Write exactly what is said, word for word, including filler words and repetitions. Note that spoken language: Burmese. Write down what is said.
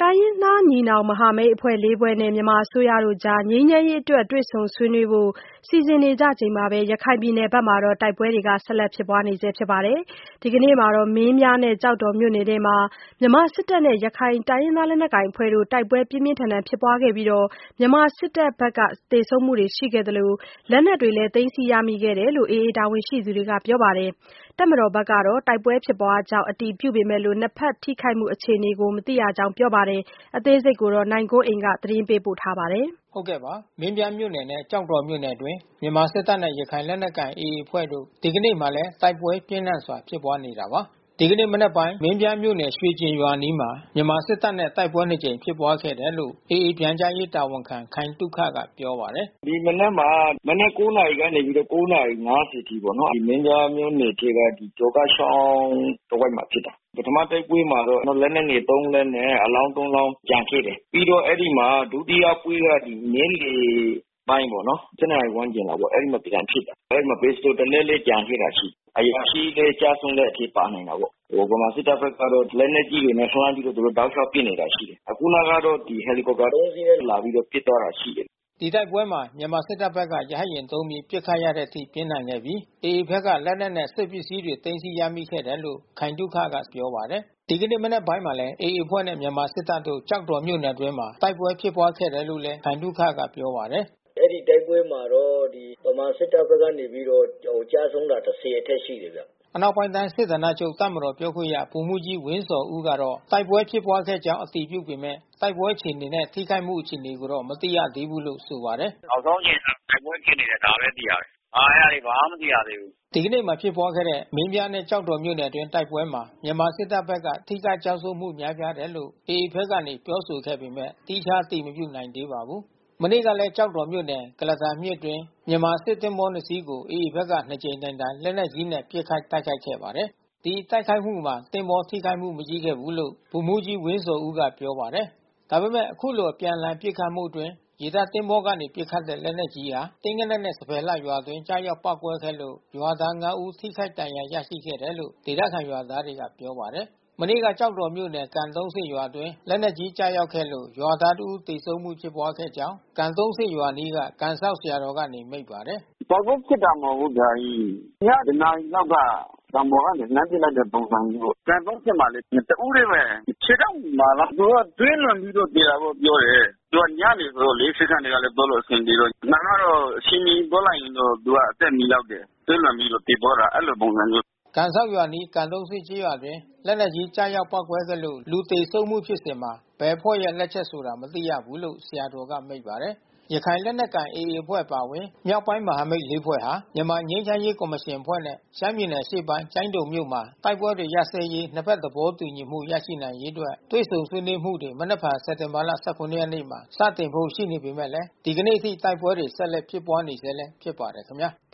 တိုင်းရင်းသားညီနောင်မဟာမိတ်အဖွဲ့ လေးဖွဲ့နဲ့မြန်မာအစိုးရတို့ကြားငြိမ်းချမ်းရေးအတွက်တွေ့ဆုံဆွေးနွေးဖို့စီစဉ်နေကြချိန်မှာပဲရခိုင်ပြည်နယ်ဘက်မှာတော့တိုက်ပွဲတွေဆက်လက်ဖြစ်ပွားနေဆဲဖြစ်ပါတယ်။ ဒီကနေ့မှာတော့မင်းပြားနဲ့ကျောက်တော်မြို့နယ်ထဲမှာမြန်မာစစ်တပ်နဲ့ရခိုင်တိုင်းရင်းသားလက်နက်ကိုင်အဖွဲ့တို့တိုက်ပွဲပြင်းပြင်းထန်ထန်ဖြစ်ပွားခဲ့ပြီးမြန်မာစစ်တပ်ဘက်ကသေဆုံးမှုတွေရှိခဲ့သလိုလက်နက်တွေလည်းသိမ်းဆည်းရမိခဲ့တယ်လို့ အေအေတာဝန်ရှိသူတွေကပြောပါတယ်။ တပ်မတော်ဘက်ကတော့တိုက်ပွဲဖြစ်ပွားကြောင်းအတည်ပြုပေမဲ့နှစ်ဖက်ထိခိုက်မှုအခြေအနေကိုမသိရကြောင်းပြောပါတယ်။ အသေးစိတ်ကိုနိုင်ကွန်းအိန်ကနေသတင်းပေးပို့ထားပါတယ်။ ဟုတ်ကဲ့ပါမင်းပြားမြို့နယ်နဲ့ကျောက်တော်မြို့နယ်အတွင်းမြန်မာစစ်တပ်နဲ့ရခိုင်လက်နက်ကိုင်အေအေအဖွဲ့တို့ဒီကနေ့မှာလည်းတိုက်ပွဲပြင်းထန်စွာဖြစ်ပွားနေတာပါ။ ဒီကနေ့မနက်ပိုင်းမင်းပြားမြို့နယ်ရွှေကျင်ရွာအနီးမှာမြန်မာစစ်တပ်နဲ့တိုက်ပွဲနှစ်ကြိမ်ဖြစ်ပွားခဲ့တယ်လို့ အေအေပြန်ကြားရေးတာဝန်ခံခိုင်သုခကပြောပါတယ်။ "ဒီမနက်မှာမနက်ကိုးနာရီကနေပြီးတော့ကိုးနာရီငါးဆယ်အထိပေါ့နော်။ မင်းပြားမြို့နယ်ထဲကကျော်ကချောင်းတဝိုက်မှာဖြစ်တာ။ ပထမတိုက်ပွဲမှာတော့လက်နက်ငယ်သုံးလက်နဲ့အလောင်းသုံးလောင်းကျန်ခဲ့တယ်။ ပြီးတော့အဲဒီမှာဒုတိယပွဲကနေ့လယ်ပိုင်းပေါ့နော်။ ၁၂နာရီဝန်းကျင်လောက်ပေါ့အဲဒီမှာပြန်ဖြစ်တာ။ အဲဒီမှာပစ္စတိုတလက်လဲကျန်ခဲ့တာရှိတယ်။ အရာရှိလဲကျဆုံးတဲ့အထိပါနိုင်တာပေါ့။ ဗမာစစ်တပ်ဘက်ကတော့လက်နက်ကြီးတွေနဲ့လှမ်းပြီးတော့သူတို့တောက်လျှောက်ပစ်နေတာရှိတယ်။ အခုနကတော့ဟယ်လီကော်ပတာသုံးစီးနဲ့လာပြီးတော့ပစ်သွားတာရှိတယ်။ " ဒီတိုက်ပွဲမှာမြန်မာစစ်တပ်ဘက်ကရဟတ်ယာဉ်သုံးပြီးပစ်ခတ်ရတဲ့အထိပြင်းထန်ခဲ့ပြီးအေအေဘက်ကလက်နက်နဲ့စစ်ပစ္စည်းတွေသိမ်းဆည်းရမိခဲ့တယ်လို့ခိုင်သုခကပြောပါတယ်။ ဒီကနေ့မနက်ပိုင်းမှာလည်းအေအေအဖွဲ့နဲ့မြန်မာစစ်တပ်တို့ကျောက်တော်မြို့နယ်အတွင်းမှာတိုက်ပွဲဖြစ်ပွားခဲ့တယ်လို့လဲခိုင်သုခကပြောပါတယ်။ "အဲဒီတိုက်ပွဲမှာတော့ဗမာစစ်တပ်ဘက်ကနေပြီးတော့ကျဆုံးတာဆယ်အထက်ရှိတယ်ဗျ။ " အနောက်ပိုင်းတိုင်းစစ်ဌာနချုပ်တပ်မတော်ပြောခွင့်ရဗိုလ်မှူးကြီးဝင်းဇော်ဦးကတော့တိုက်ပွဲဖြစ်ပွားခဲ့ကြောင်းအတည်ပြုပေမဲ့တိုက်ပွဲအခြေအနေနဲ့ထိခိုက်မှုအခြေအနေကိုတော့မသိရသေးဘူးလို့ဆိုပါတယ်။ "နောက်ဆုံးအခြေအနေကတိုက်ပွဲဖြစ်နေတယ်ဒါပဲသိရတယ်။ အဲတာတွေဘာမှမသိရသေးဘူး။ " ဒီကနေ့မှာဖြစ်ပွားခဲ့တဲ့မင်းပြားနဲ့ကျောက်တော်မြို့နယ်အတွင်းတိုက်ပွဲမှာမြန်မာစစ်တပ်ဘက်ကထိခိုက်ကျဆုံးမှုများပြားတယ်လို့အေအေဘက်ကနေပြောဆိုခဲ့ပေမဲ့သီးခြားအတည်မပြုနိုင်သေးပါဘူး။ မနေ့ကလည်းကျောက်တော်မြို့နယ်ကုလားတန်မြစ်အတွင်းမြန်မာစစ်သင်္ဘောနှစ်စီးကိုအေအေဘက်ကနှစ်ကြိမ်တိုင်တိုင်လက်နက်ကြီးနဲ့ပစ်ခတ်တိုက်ခိုက်ခဲ့ပါတယ်။ ဒီတိုက်ခိုက်မှုမှာသင်္ဘောထိခိုက်မှုမရှိခဲ့ဘူးလို့ဗိုလ်မှူးကြီးဝင်းဇော်ဦးကပြောပါတယ်။ ဒါပေမဲ့အခုလိုအပြန်အလှန်ပစ်ခတ်မှုအတွင်းရေတပ်သင်္ဘောကနေပစ်ခတ်တဲ့လက်နက်ကြီးဟာတိန်းကနက်နဲ့စဖယ်လှရွာအတွင်းကျရောက်ပေါက်ကွဲခဲ့လို့ရွာသား ငါး ဦးထိခိုက်ဒဏ်ရာရရှိခဲ့တယ်လို့ဒေသခံရွာသားတွေကပြောပါတယ်။ မနေ့ကကျောက်တော်မြို့နယ်ကန်သုံးဆင့်ရွာအတွင်းလက်နက်ကြီးကျရောက်ခဲ့လို့ရွာသားတဦးသေဆုံးမှုဖြစ်ပွားခဲ့ကြောင်း ကန်သုံးဆင့်ရွာအနီးကကန်စောင့်ဆရာတော်ကနေမိန့်ပါတယ်။ "တိုက်ပွဲဖြစ်တာမဟုတ်ဘူးဗျ။ ညတနာရီလောက်ကတောင်ပေါ်ကနေလှမ်းပစ်လိုက်တဲ့ပုံစံမျိုးပေါ့။ ကန်သုံးဆင့်မှာလေတဦးတည်းပဲ။ ခြေထောက်မှာလားသူကသွေးလွန်ပြီးတော့သေတာလို့ပြောတယ်။ သူကညနေဆိုတော့လေဆေးခန်းတွေကလဲသွားလို့အဆင်ပြေတော့။ မှန်ကတော့အချိန်မီသွားလိုက်ရင်တော့သူကအသက်မီလောက်တယ်။ သွေးလွန်ပြီးတော့သေသွားတာအဲဒီလိုပုံစံမျိုး။ " ကန်စောင့်ရွာအနီးကန်သုံးဆင့်ကျေးရွာအတွင်းလက်နက်ကြီးကျရောက်ပေါက်ကွဲခဲ့လို့လူသေဆုံးမှုဖြစ်စဉ်မှာဘယ်အဖွဲ့ရဲ့လက်ချက်ဆိုတာမသိရဘူးလို့ဆရာတော်ကမိန့်ပါတယ်။ ရခိုင်လက်နက်ကိုင်အေအေအဖွဲ့အပါဝင်မြောက်ပိုင်းမဟာမိတ်လေးဖွဲ့ဟာမြန်မာငြိမ်းချမ်းရေးကော်မရှင်အဖွဲ့နဲ့ရှမ်းပြည်နယ်အရှေ့ပိုင်းကျိုင်းတုန်မြို့မှာတိုက်ပွဲတွေရပ်စဲရေးနှစ်ဖက်သဘောတူညီမှုရရှိနိုင်ရေးအတွက်တွေ့ဆုံဆွေးနွေးမှုတွေမနက်ဖြန်စက်တင်ဘာ ၁၇ ရက်နေ့မှာစတင်ဖို့ရှိနေပေမဲ့ဒီကနေ့အထိတိုက်ပွဲတွေဆက်လက်ဖြစ်ပွားနေဆဲဖြစ်ပါတယ်ခင်ဗျာ။